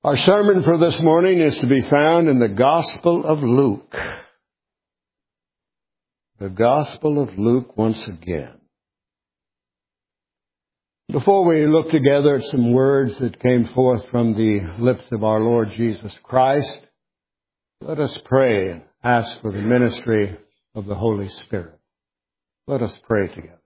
Our sermon for this morning is to be found in the Gospel of Luke. The Gospel of Luke once again. Before we look together at some words that came forth from the lips of our Lord Jesus Christ, let us pray and ask for the ministry of the Holy Spirit. Let us pray together.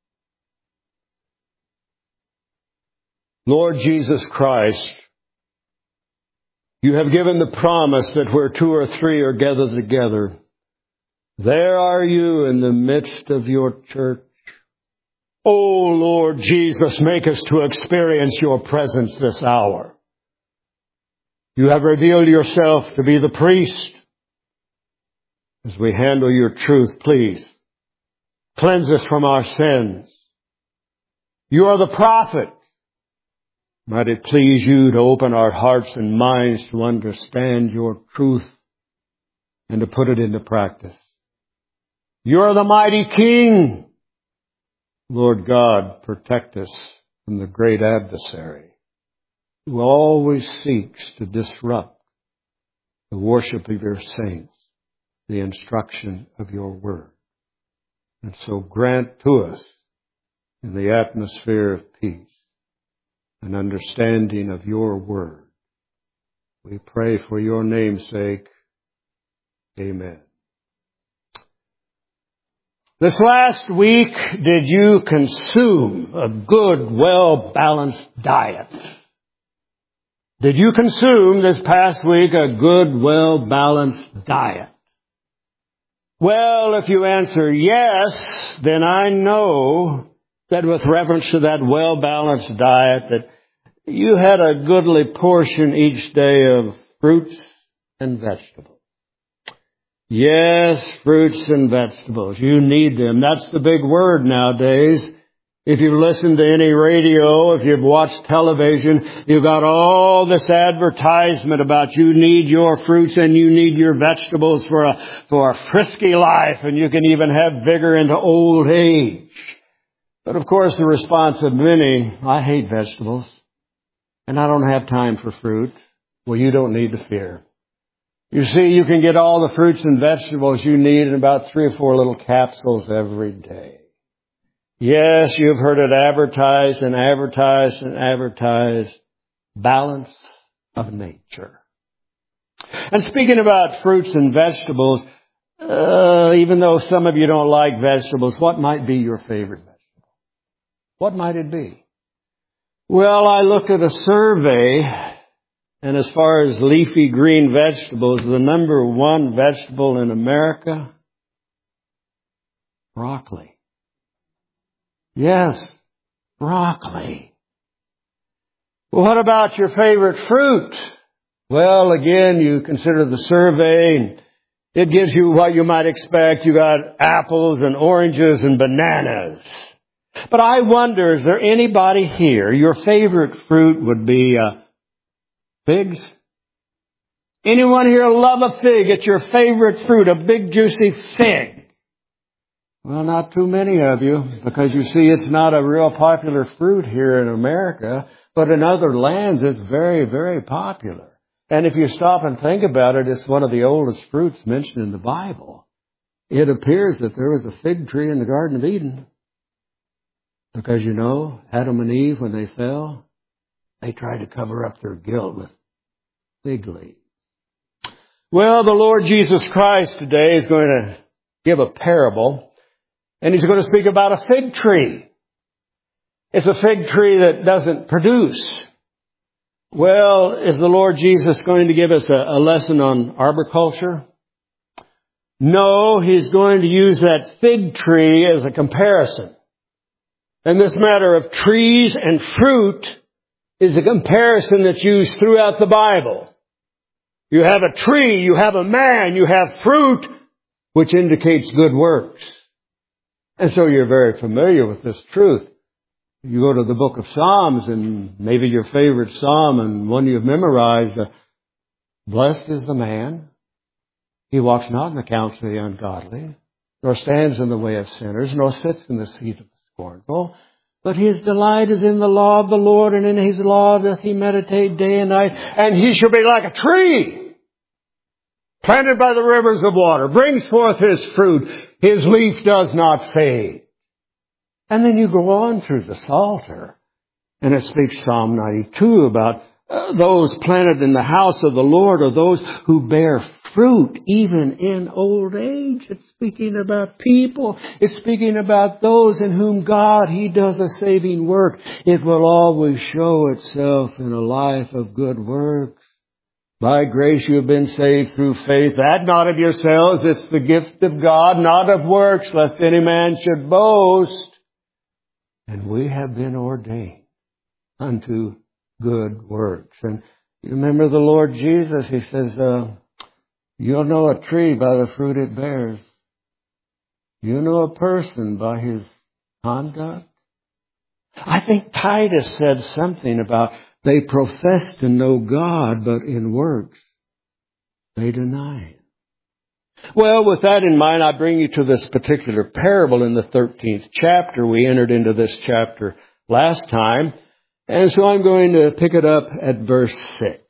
Lord Jesus Christ, you have given the promise that where two or three are gathered together, there are you in the midst of your church. Oh, Lord Jesus, make us to experience your presence this hour. You have revealed yourself to be the priest. As we handle your truth, please, cleanse us from our sins. You are the prophet. Might it please you to open our hearts and minds to understand your truth and to put it into practice. You are the mighty King. Lord God, protect us from the great adversary who always seeks to disrupt the worship of your saints, the instruction of your word. And so grant to us in the atmosphere of peace an understanding of your word. We pray for your name's sake. Amen. This last week, did you consume a good, well-balanced diet? Did you consume this past week a good, well-balanced diet? Well, if you answer yes, then I know that with reference to that well-balanced diet, that you had a goodly portion each day of fruits and vegetables. Yes, fruits and vegetables. You need them. That's the big word nowadays. If you've listened to any radio, if you've watched television, you've got all this advertisement about you need your fruits and you need your vegetables for a frisky life, and you can even have vigor into old age. But of course, the response of many, I hate vegetables, and I don't have time for fruit. Well, you don't need to fear. You see, you can get all the fruits and vegetables you need in about 3 or 4 little capsules every day. Yes, you've heard it advertised and advertised and advertised. Balance of nature. And speaking about fruits and vegetables, even though some of you don't like vegetables, what might be your favorite vegetable? What might it be? Well, I looked at a survey, and as far as leafy green vegetables, the number one vegetable in America, broccoli. Yes, broccoli. Well, what about your favorite fruit? Well, again, you consider the survey, and it gives you what you might expect. You got apples and oranges and bananas. But I wonder, is there anybody here, your favorite fruit would be figs? Anyone here love a fig? It's your favorite fruit, a big juicy fig. Well, not too many of you, because you see it's not a real popular fruit here in America, but in other lands it's very, very popular. And if you stop and think about it, it's one of the oldest fruits mentioned in the Bible. It appears that there was a fig tree in the Garden of Eden. Because, you know, Adam and Eve, when they fell, they tried to cover up their guilt with fig leaves. Well, the Lord Jesus Christ today is going to give a parable, and He's going to speak about a fig tree. It's a fig tree that doesn't produce. Well, is the Lord Jesus going to give us a lesson on arboriculture? No, He's going to use that fig tree as a comparison. And this matter of trees and fruit is a comparison that's used throughout the Bible. You have a tree, you have a man, you have fruit, which indicates good works. And so you're very familiar with this truth. You go to the book of Psalms, and maybe your favorite psalm and one you've memorized, blessed is the man. He walks not in the counsel of the ungodly, nor stands in the way of sinners, nor sits in the seat of the scornful. But his delight is in the law of the Lord, and in his law doth he meditate day and night. And he shall be like a tree planted by the rivers of water, brings forth his fruit. His leaf does not fade. And then you go on through the Psalter, and it speaks Psalm 92 about those planted in the house of the Lord, or those who bear fruit even in old age. It's speaking about people. It's speaking about those in whom God, he does a saving work. It will always show itself in a life of good works. By grace you have been saved through faith, that not of yourselves. It's the gift of God, not of works, lest any man should boast. And we have been ordained unto good works. And you remember the Lord Jesus, he says, you'll know a tree by the fruit it bears. You know a person by his conduct. I think Titus said something about they profess to know God, but in works they deny Him. Well, with that in mind, I bring you to this particular parable in the 13th chapter. We entered into this chapter last time. And so I'm going to pick it up at verse 6.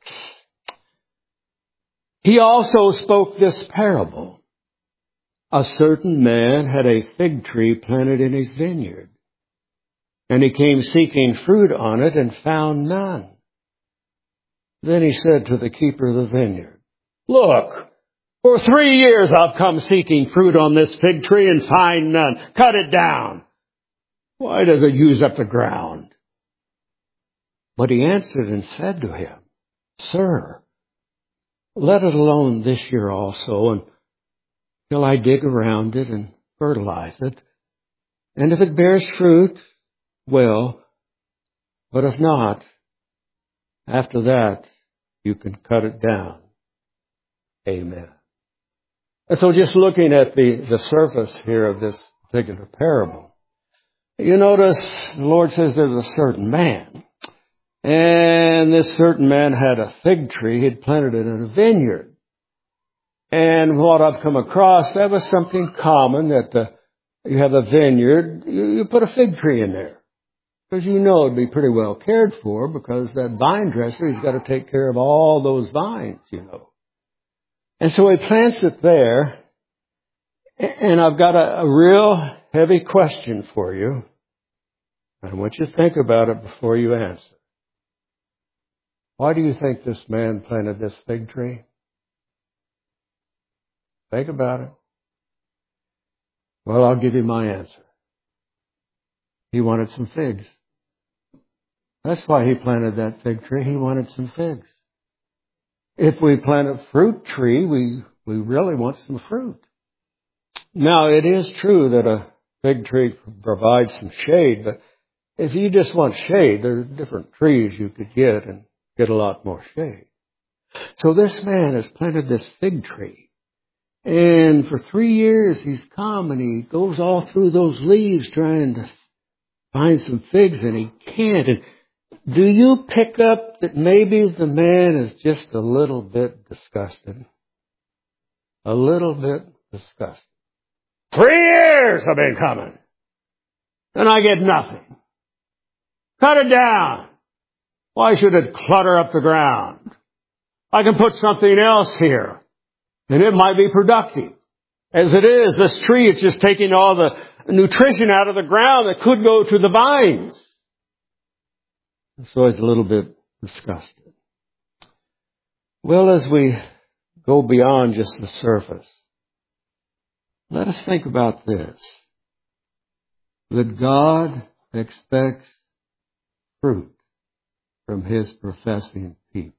He also spoke this parable. A certain man had a fig tree planted in his vineyard, and he came seeking fruit on it and found none. Then he said to the keeper of the vineyard, "Look, for 3 years I've come seeking fruit on this fig tree and find none. Cut it down. Why does it use up the ground?" But he answered and said to him, "Sir, let it alone this year also, until I dig around it and fertilize it. And if it bears fruit, well, but if not, after that, you can cut it down." Amen. And so just looking at the surface here of this particular parable, you notice the Lord says there's a certain man. And this certain man had a fig tree. He'd planted it in a vineyard. And what I've come across, that was something common, that you have a vineyard, you put a fig tree in there. Because you know it'd be pretty well cared for, because that vine dresser, he's got to take care of all those vines, you know. And so he plants it there. And I've got a real heavy question for you. I want you to think about it before you answer. Why do you think this man planted this fig tree? Think about it. Well, I'll give you my answer. He wanted some figs. That's why he planted that fig tree. He wanted some figs. If we plant a fruit tree, we really want some fruit. Now, it is true that a fig tree provides some shade, but if you just want shade, there are different trees you could get and get a lot more shade. So this man has planted this fig tree. And for 3 years he's come and he goes all through those leaves trying to find some figs, and he can't. And do you pick up that maybe the man is just a little bit disgusted? A little bit disgusted. 3 years I've been coming, and I get nothing. Cut it down. Why should it clutter up the ground? I can put something else here, and it might be productive. As it is, this tree is just taking all the nutrition out of the ground that could go to the vines. So it's a little bit disgusted. Well, as we go beyond just the surface, let us think about this. That God expects fruit from His professing people.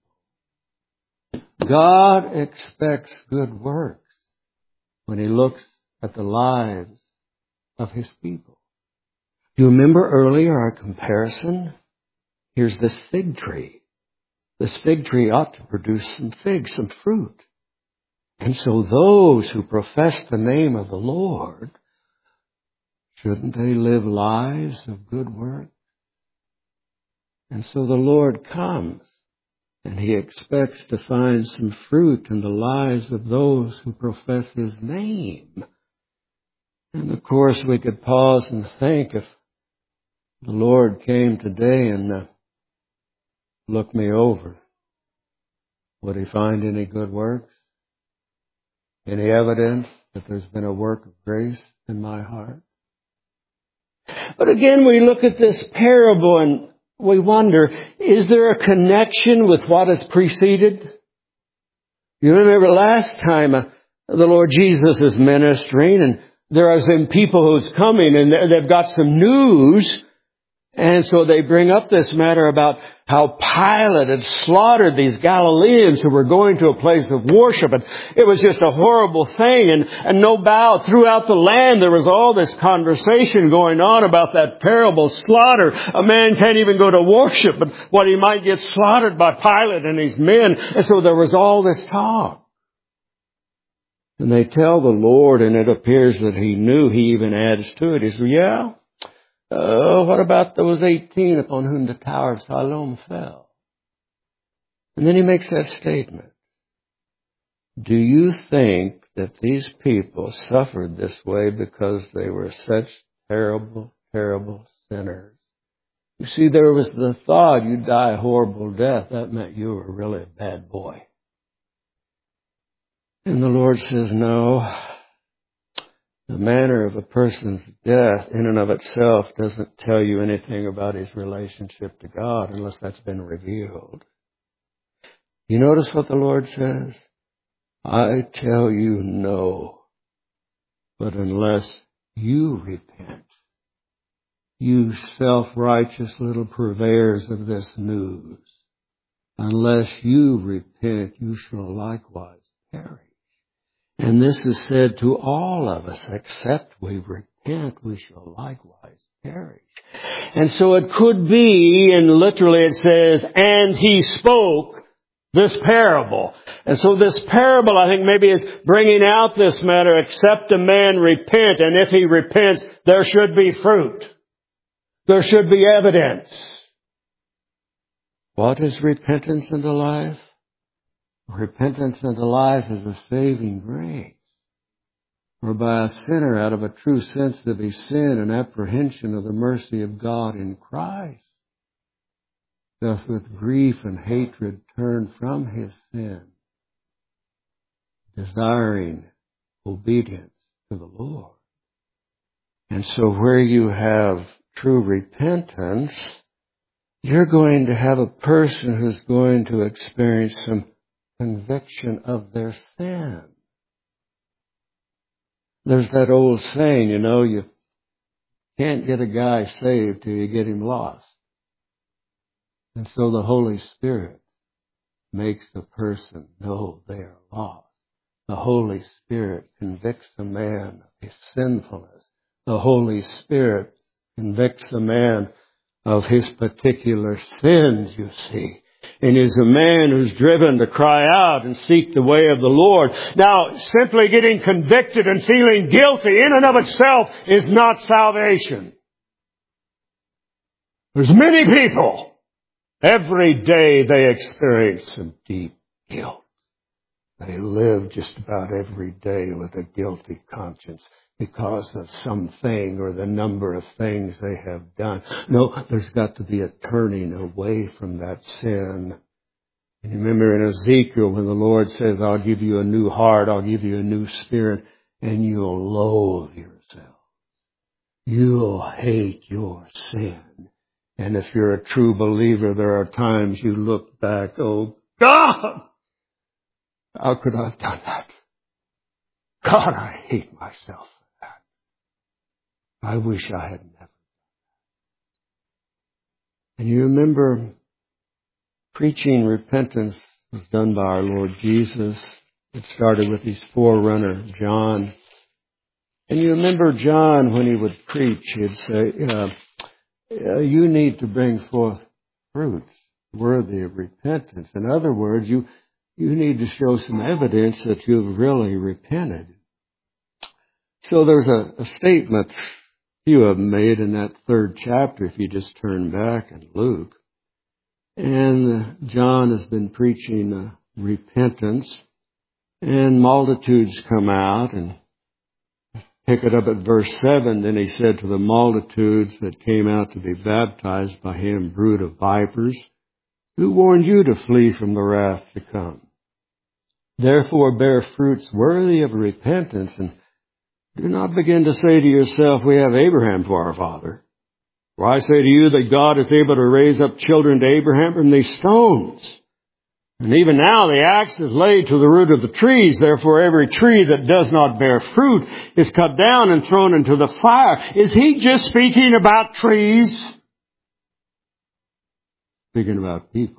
God expects good works when He looks at the lives of His people. Do you remember earlier our comparison? Here's this fig tree. This fig tree ought to produce some figs, some fruit. And so those who profess the name of the Lord, shouldn't they live lives of good work? And so the Lord comes, and He expects to find some fruit in the lives of those who profess His name. And of course we could pause and think, if The Lord came today and looked me over. Would He find any good works? Any evidence that there's been a work of grace in my heart? But again, we look at this parable and we wonder, is there a connection with what has preceded? You remember last time the Lord Jesus is ministering, and there are some people who's coming and they've got some news. And so they bring up this matter about how Pilate had slaughtered these Galileans who were going to a place of worship. And it was just a horrible thing. And no doubt throughout the land there was all this conversation going on about that terrible slaughter. A man can't even go to worship, but what he might get slaughtered by Pilate and his men. And so there was all this talk. And they tell the Lord, and it appears that He knew. He even adds to it. He says, yeah. What about those 18 upon whom the Tower of Siloam fell? And then He makes that statement. Do you think that these people suffered this way because they were such terrible, terrible sinners? You see, there was the thought you'd die a horrible death. That meant you were really a bad boy. And the Lord says, no. The manner of a person's death in and of itself doesn't tell you anything about his relationship to God unless that's been revealed. You notice what the Lord says? I tell you no, but unless you repent, you self-righteous little purveyors of this news, unless you repent, you shall likewise perish. And this is said to all of us, except we repent, we shall likewise perish. And so it could be, and literally it says, and He spoke this parable. And so this parable, I think, maybe is bringing out this matter, except a man repent, and if he repents, there should be fruit. There should be evidence. What is repentance unto life? Repentance unto life is a saving grace, whereby a sinner, out of a true sense of his sin and apprehension of the mercy of God in Christ, doth with grief and hatred turn from his sin, desiring obedience to the Lord. And so where you have true repentance, you're going to have a person who's going to experience some conviction of their sin. There's that old saying, you can't get a guy saved till you get him lost. And so the Holy Spirit makes the person know they are lost. The Holy Spirit convicts a man of his sinfulness. The Holy Spirit convicts a man of his particular sins, you see. And is a man who's driven to cry out and seek the way of the Lord. Now, simply getting convicted and feeling guilty in and of itself is not salvation. There's many people, every day they experience some deep guilt. They live just about every day with a guilty conscience because of something or the number of things they have done. No, there's got to be a turning away from that sin. And you remember in Ezekiel when the Lord says, I'll give you a new heart, I'll give you a new spirit, and you'll loathe yourself. You'll hate your sin. And if you're a true believer, there are times you look back, oh God, how could I have done that? God, I hate myself. I wish I had never. And you remember preaching repentance was done by our Lord Jesus. It started with his forerunner, John. And you remember John, when he would preach, he'd say, you need to bring forth fruits worthy of repentance. In other words, you need to show some evidence that you've really repented. So there's a statement few of them made in that 3rd chapter, if you just turn back in Luke. And John has been preaching repentance, and multitudes come out, and Pick it up at verse 7. Then he said to the multitudes that came out to be baptized by him, brood of vipers, who warned you to flee from the wrath to come? Therefore bear fruits worthy of repentance, and do not begin to say to yourself, we have Abraham for our father. For I say to you that God is able to raise up children to Abraham from these stones. And even now the axe is laid to the root of the trees. Therefore every tree that does not bear fruit is cut down and thrown into the fire. Is he just speaking about trees? Speaking about people.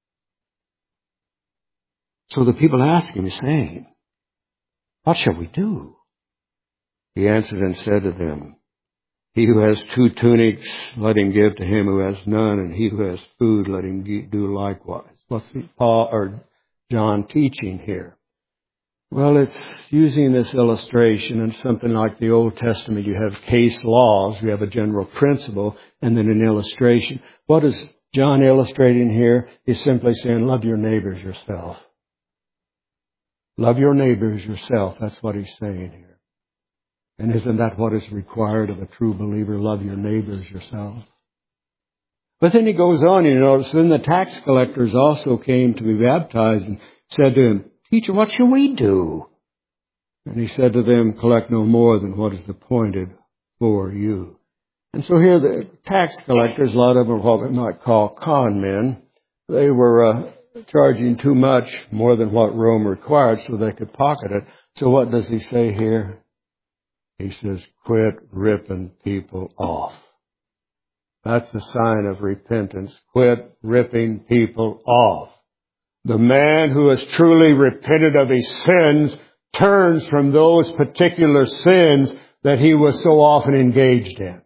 So the people asked him, saying, what shall we do? He answered and said to them, he who has 2 tunics, let him give to him who has none, and he who has food, let him do likewise. What's Paul or John teaching here? Well, it's using this illustration, and something like the Old Testament, you have case laws, you have a general principle, and then an illustration. What is John illustrating here? He's simply saying, love your neighbors yourself. Love your neighbors yourself. That's what he's saying here. And isn't that what is required of a true believer? Love your neighbors yourself. But then he goes on, you notice, then the tax collectors also came to be baptized and said to him, Teacher, what shall we do? And he said to them, collect no more than what is appointed for you. And so here the tax collectors, a lot of them are what we might call con men. They were charging too much, more than what Rome required, so they could pocket it. So what does he say here? He says, quit ripping people off. That's a sign of repentance. Quit ripping people off. The man who has truly repented of his sins turns from those particular sins that he was so often engaged in.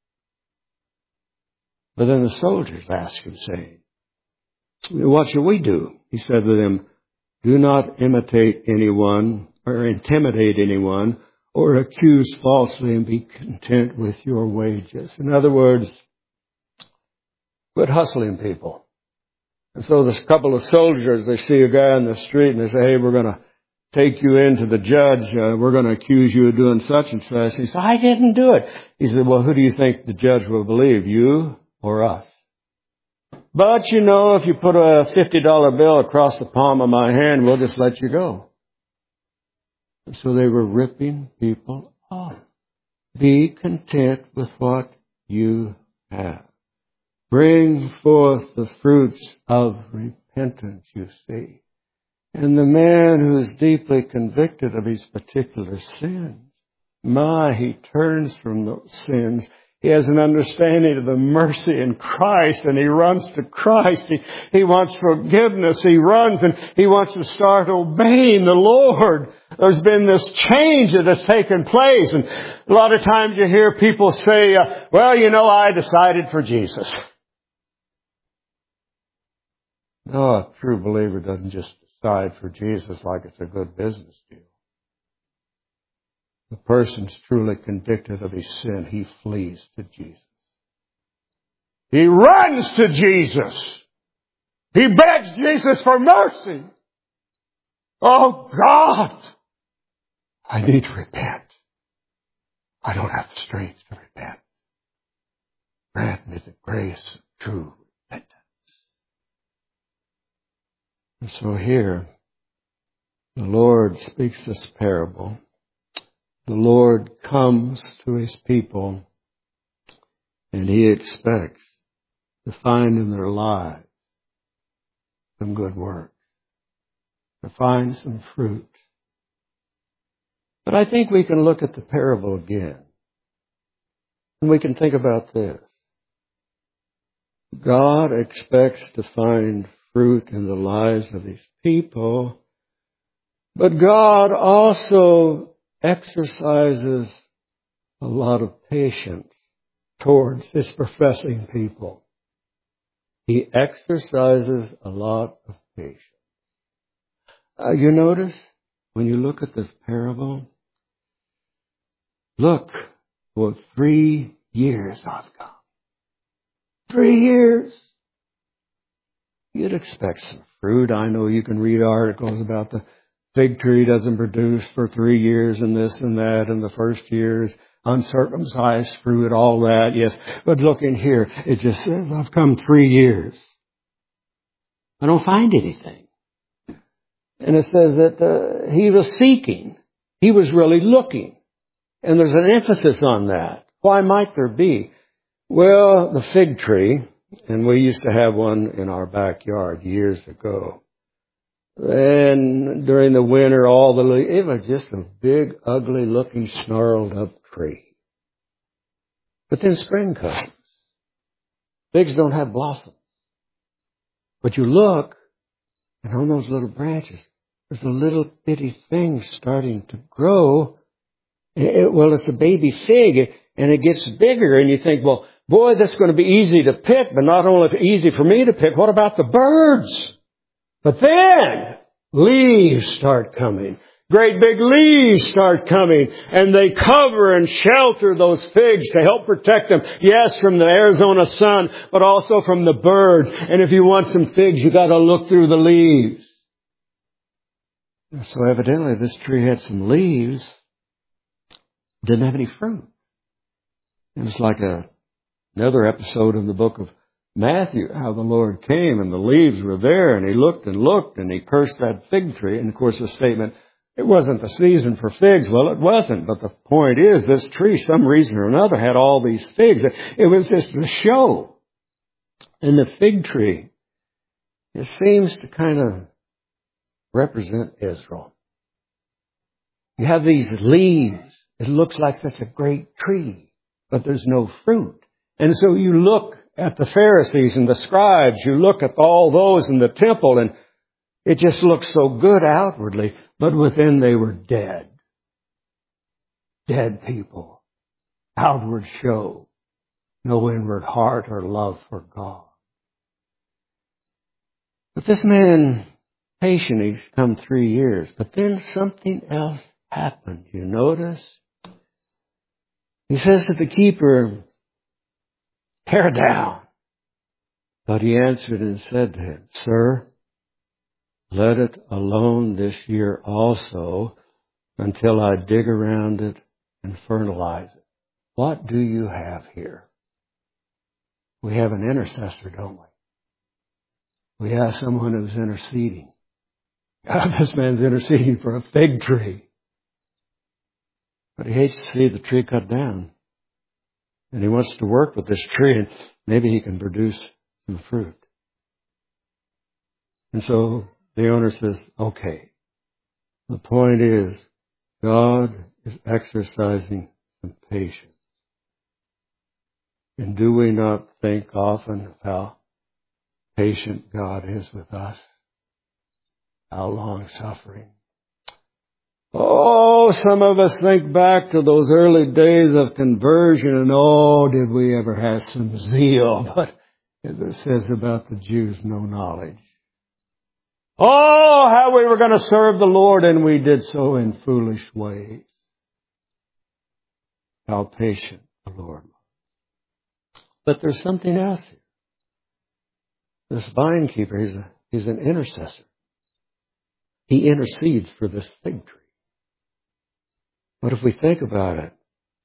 But then the soldiers asked him, saying, what shall we do? He said to them, do not imitate anyone or intimidate anyone or accuse falsely, and be content with your wages. In other words, quit hustling people. And so this couple of soldiers, they see a guy on the street and they say, hey, we're going to take you into the judge. We're going to accuse you of doing such and such. He said, I didn't do it. He said, well, who do you think the judge will believe, you or us? But, you know, if you put a $50 bill across the palm of my hand, we'll just let you go. And so they were ripping people off. Be content with what you have. Bring forth the fruits of repentance, you see. And the man who is deeply convicted of his particular sins, he turns from those sins. He has an understanding of the mercy in Christ, and he runs to Christ. He wants forgiveness. He runs and he wants to start obeying the Lord. There's been this change that has taken place. And a lot of times you hear people say, well, you know, I decided for Jesus. No, a true believer doesn't just decide for Jesus like it's a good business deal. The person's truly convicted of his sin. He flees to Jesus. He runs to Jesus. He begs Jesus for mercy. Oh God, I need to repent. I don't have the strength to repent. Grant me the grace of true repentance. And so here, the Lord speaks this parable. The Lord comes to His people, and He expects to find in their lives some good works, to find some fruit. But I think we can look at the parable again, and we can think about this. God expects to find fruit in the lives of His people, but God also exercises a lot of patience towards His professing people. He exercises a lot of patience. You notice, when you look at this parable, look, for 3 years I've come. 3 years. You'd expect some fruit. I know you can read articles about the Fig tree doesn't produce for 3 years and this and that, and the first year is uncircumcised fruit, all that, yes. But look in here, it just says, I've come 3 years. I don't find anything. And it says that he was seeking. He was really looking. And there's an emphasis on that. Why might there be? Well, the fig tree, and we used to have one in our backyard years ago. And during the winter, it was just a big, ugly looking, snarled up tree. But then spring comes. Figs don't have blossoms. But you look, and on those little branches, there's a little bitty thing starting to grow. It's a baby fig, and it gets bigger, and you think, well, boy, this is going to be easy to pick, but not only is it easy for me to pick, what about the birds? But then, leaves start coming. Great big leaves start coming, and they cover and shelter those figs to help protect them. Yes, from the Arizona sun, but also from the birds. And if you want some figs, you got to look through the leaves. So evidently this tree had some leaves, didn't have any fruit. It was like another episode in the book of Matthew, how the Lord came and the leaves were there, and he looked and he cursed that fig tree. And of course the statement, it wasn't the season for figs. Well, it wasn't. But the point is, this tree, some reason or another, had all these figs. It was just a show. And the fig tree, it seems to kind of represent Israel. You have these leaves. It looks like such a great tree, but there's no fruit. And so you look at the Pharisees and the scribes, you look at all those in the temple, and it just looks so good outwardly, but within they were dead. Dead people. Outward show. No inward heart or love for God. But this man, patient, he's come 3 years, but then something else happened. You notice? He says to the keeper, tear down. But he answered and said to him, Sir, let it alone this year also until I dig around it and fertilize it. What do you have here? We have an intercessor, don't we? We have someone who's interceding. God, this man's interceding for a fig tree. But he hates to see the tree cut down. And he wants to work with this tree, and maybe he can produce some fruit. And so the owner says, okay. The point is, God is exercising some patience. And do we not think often of how patient God is with us? How long-suffering. Oh, some of us think back to those early days of conversion, and oh, did we ever have some zeal. But as it says about the Jews, no knowledge. Oh, how we were going to serve the Lord, and we did so in foolish ways. How patient the Lord was. But there's something else here. This vine keeper, he's an intercessor. He intercedes for this fig tree. But if we think about it,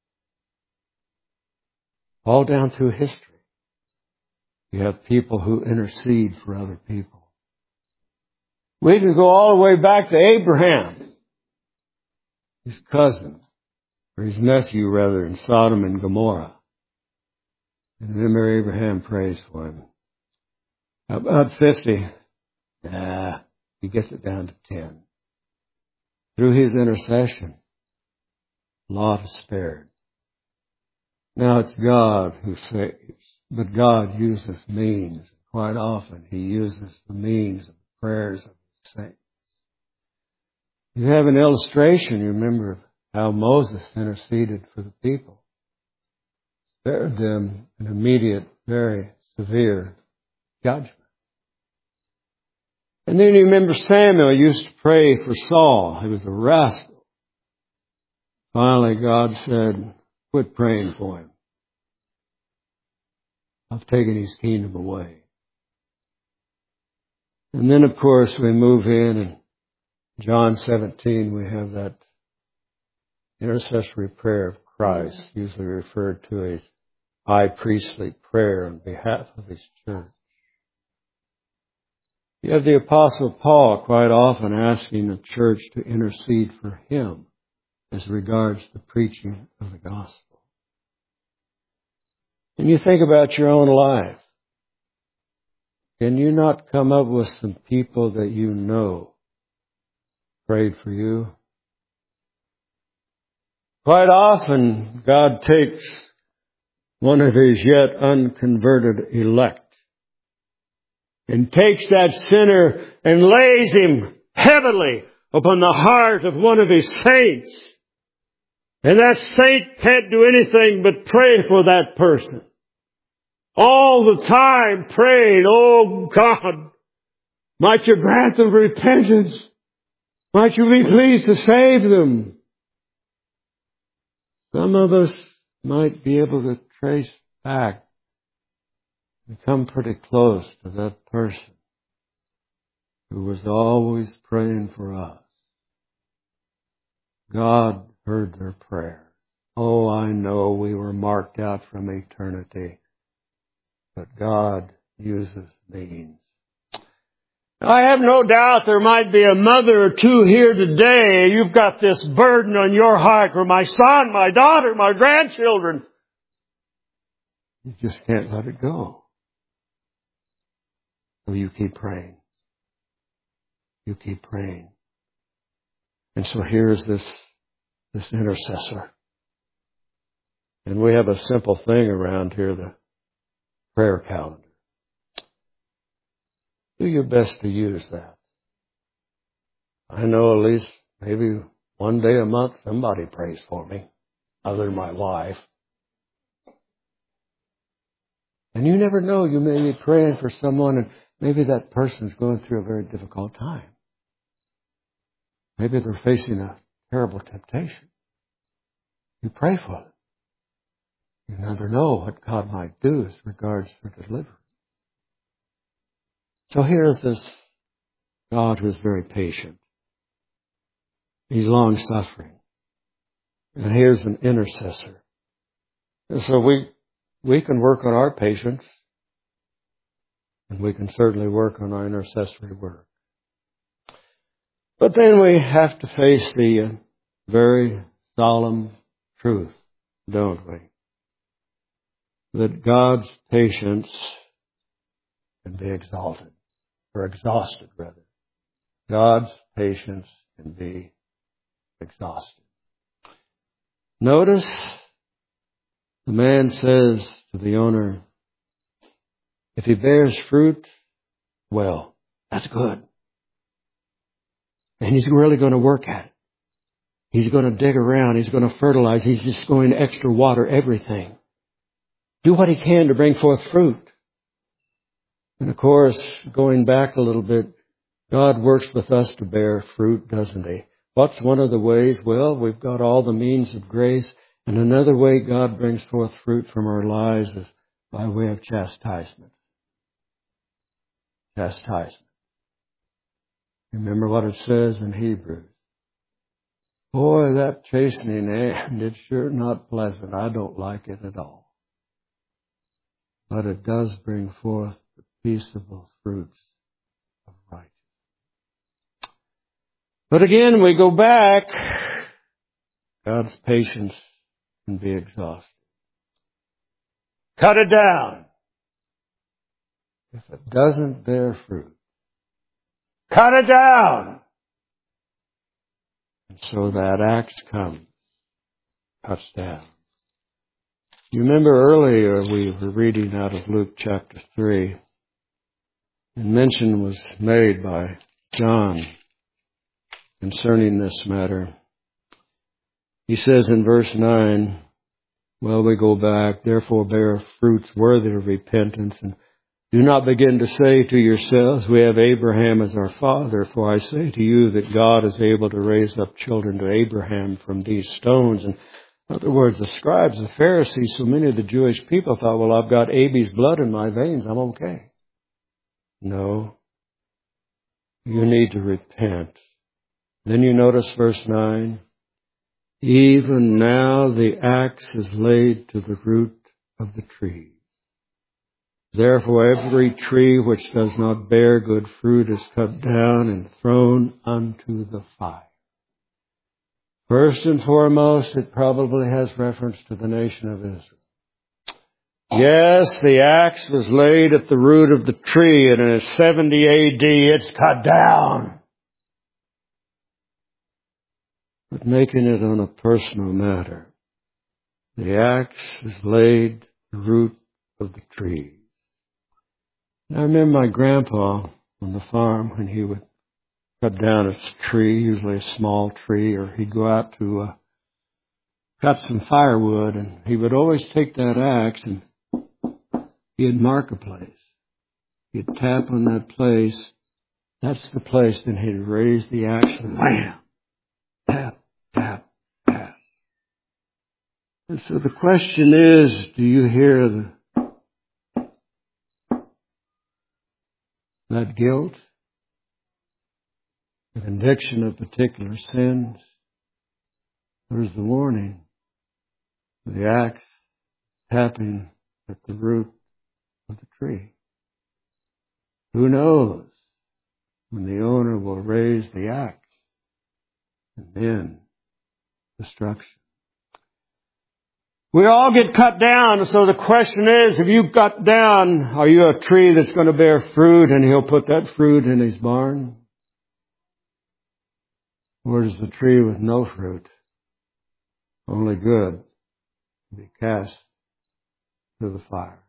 all down through history, you have people who intercede for other people. We can go all the way back to Abraham, his cousin, or his nephew rather, in Sodom and Gomorrah. And remember, Abraham prays for him. About 50, he gets it down to 10. Through his intercession, Lot is spared. Now it's God who saves, but God uses means. Quite often He uses the means of the prayers of His saints. You have an illustration, you remember how Moses interceded for the people. Spared them an immediate, very severe judgment. And then you remember Samuel used to pray for Saul. He was a rascal. Finally, God said, quit praying for him. I've taken his kingdom away. And then, of course, we move in and John 17, we have that intercessory prayer of Christ, usually referred to as high priestly prayer on behalf of His church. You have the Apostle Paul quite often asking the church to intercede for him as regards the preaching of the gospel. And you think about your own life. Can you not come up with some people that you know prayed for you? Quite often, God takes one of His yet unconverted elect and takes that sinner and lays him heavily upon the heart of one of His saints. And that saint can't do anything but pray for that person. All the time praying, "Oh God, might You grant them repentance. Might You be pleased to save them." Some of us might be able to trace back and come pretty close to that person who was always praying for us. God heard their prayer. Oh, I know we were marked out from eternity, but God uses means. I have no doubt there might be a mother or two here today. You've got this burden on your heart for my son, my daughter, my grandchildren. You just can't let it go. So you keep praying. You keep praying. And so here's this intercessor. And we have a simple thing around here, the prayer calendar. Do your best to use that. I know at least maybe one day a month somebody prays for me, other than my wife. And you never know, you may be praying for someone and maybe that person's going through a very difficult time. Maybe they're facing a terrible temptation. You pray for them. You never know what God might do as regards their deliverance. So here's this God who is very patient. He's long-suffering. And here's an intercessor. And so we can work on our patience, and we can certainly work on our intercessory work. But then we have to face the very solemn truth, don't we? That God's patience can be exalted. Or exhausted, rather. God's patience can be exhausted. Notice the man says to the owner, if he bears fruit, well, that's good. And he's really going to work at it. He's going to dig around. He's going to fertilize. He's just going to extra water everything. Do what he can to bring forth fruit. And of course, going back a little bit, God works with us to bear fruit, doesn't He? What's one of the ways? Well, we've got all the means of grace. And another way God brings forth fruit from our lives is by way of chastisement. Chastisement. Remember what it says in Hebrews. Boy, that chastening, it's sure not pleasant. I don't like it at all. But it does bring forth peaceable fruits of righteousness. But again, we go back. God's patience can be exhausted. Cut it down. If it doesn't bear fruit, cut it down. And so that axe comes, cuts down. You remember earlier we were reading out of Luke chapter 3. And mention was made by John concerning this matter. He says in verse 9, well, we go back, therefore bear fruits worthy of repentance, and do not begin to say to yourselves, we have Abraham as our father, for I say to you that God is able to raise up children to Abraham from these stones. And in other words, the scribes, the Pharisees, so many of the Jewish people thought, well, I've got Abel's blood in my veins, I'm okay. No. You need to repent Then you notice verse 9. Even now the axe is laid to the root of the tree. Therefore every tree which does not bear good fruit is cut down and thrown unto the fire. First and foremost, it probably has reference to the nation of Israel. Yes, the axe was laid at the root of the tree, and in 70 AD it's cut down. But making it on a personal matter, the axe is laid at the root of the tree. I remember my grandpa on the farm when he would cut down a tree, usually a small tree, or he'd go out to cut some firewood, and he would always take that axe and he'd mark a place. He'd tap on that place. That's the place. Then he'd raise the axe and wham! Tap, tap, tap. And so the question is, do you hear that guilt? The conviction of particular sins? There's the warning. The axe tapping at the root of the tree. Who knows when the owner will raise the axe and then destruction. We all get cut down, so the question is, if you cut down, are you a tree that's going to bear fruit and he'll put that fruit in his barn? Or is the tree with no fruit, only good, to be cast to the fire?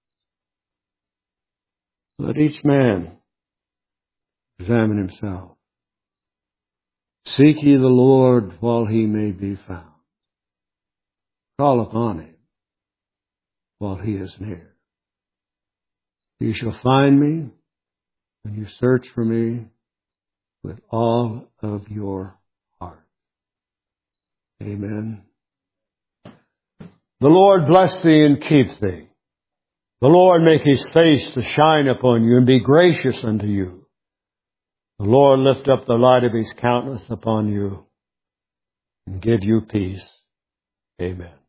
Let each man examine himself. Seek ye the Lord while he may be found. Call upon him while he is near. You shall find me when you search for me with all of your heart. Amen. The Lord bless thee and keep thee. The Lord make his face to shine upon you and be gracious unto you. The Lord lift up the light of his countenance upon you and give you peace. Amen.